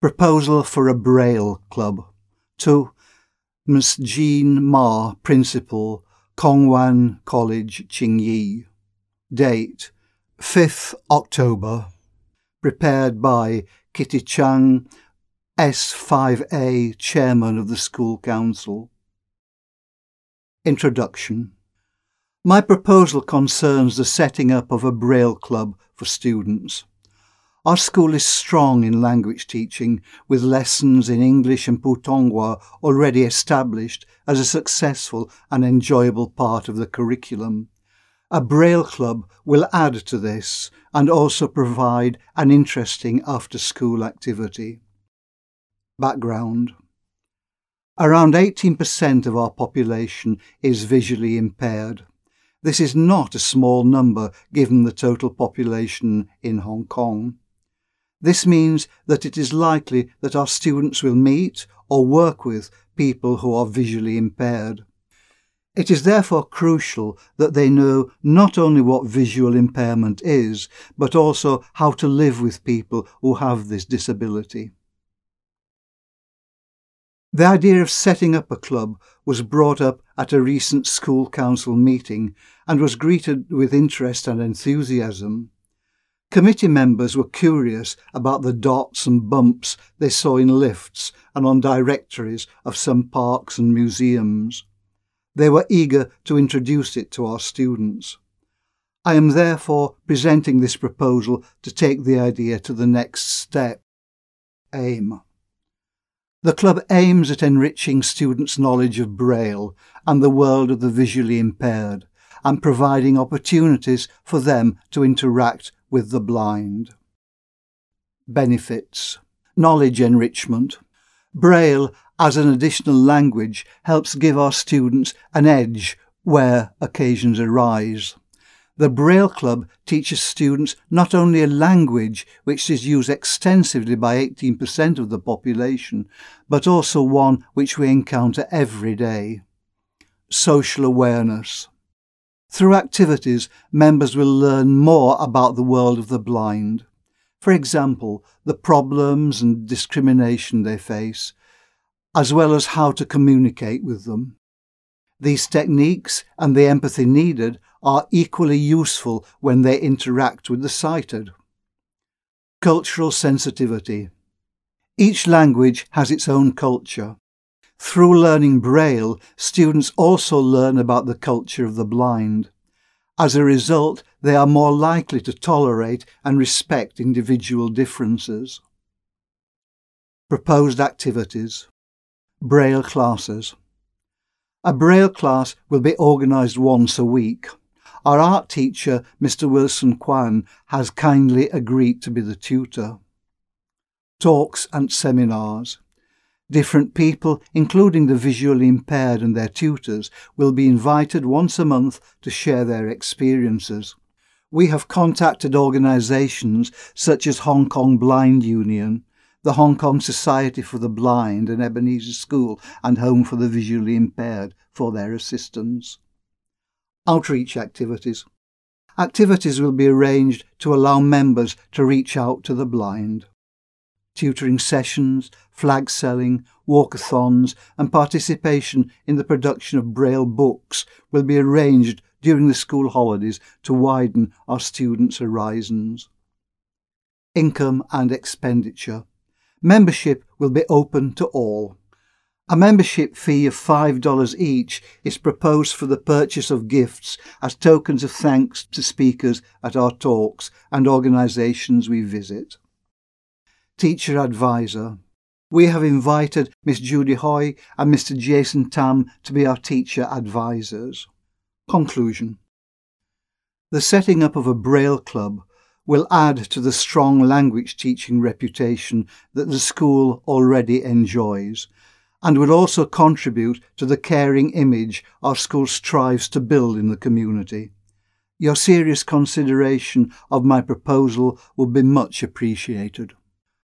Proposal for a Braille Club. To Ms. Jean Ma, Principal, Kongwan College, Qingyi. Date 5th October. Prepared by Kitty Chang, S5A, Chairman of the School Council. Introduction. My proposal concerns the setting up of a Braille Club for students. Our school is strong in language teaching, with lessons in English and Putonghua already established as a successful and enjoyable part of the curriculum. A Braille Club will add to this and also provide an interesting after-school activity. Background. Around 18% of our population is visually impaired. This is not a small number given the total population in Hong Kong. This means that it is likely that our students will meet or work with people who are visually impaired. It is therefore crucial that they know not only what visual impairment is, but also how to live with people who have this disability. The idea of setting up a club was brought up at a recent school council meeting and was greeted with interest and enthusiasm. Committee members were curious about the dots and bumps they saw in lifts and on directories of some parks and museums. They were eager to introduce it to our students. I am therefore presenting this proposal to take the idea to the next step. Aim. The club aims at enriching students' knowledge of Braille and the world of the visually impaired, and providing opportunities for them to interact with the blind. Benefits. Knowledge enrichment. Braille as an additional language helps give our students an edge where occasions arise. The Braille Club teaches students not only a language which is used extensively by 18% of the population, but also one which we encounter every day. Social awareness. Through activities, members will learn more about the world of the blind. For example, the problems and discrimination they face, as well as how to communicate with them. These techniques and the empathy needed are equally useful when they interact with the sighted. Cultural sensitivity. Each language has its own culture. Through learning Braille, students also learn about the culture of the blind. As a result, they are more likely to tolerate and respect individual differences. Proposed activities. Braille classes. A Braille class will be organised once a week. Our art teacher, Mr. Wilson Kwan, has kindly agreed to be the tutor. Talks and seminars. Different people, including the visually impaired and their tutors, will be invited once a month to share their experiences. We have contacted organisations such as Hong Kong Blind Union, the Hong Kong Society for the Blind and Ebenezer School and Home for the Visually Impaired for their assistance. Outreach activities. Activities will be arranged to allow members to reach out to the blind. Tutoring sessions, flag selling, walkathons and participation in the production of Braille books will be arranged during the school holidays to widen our students' horizons. Income and expenditure. Membership will be open to all. A membership fee of $5 each is proposed for the purchase of gifts as tokens of thanks to speakers at our talks and organisations we visit. Teacher Advisor. We have invited Miss Judy Hoy and Mr. Jason Tam to be our teacher advisors. Conclusion. The setting up of a Braille Club will add to the strong language teaching reputation that the school already enjoys, and will also contribute to the caring image our school strives to build in the community. Your serious consideration of my proposal will be much appreciated.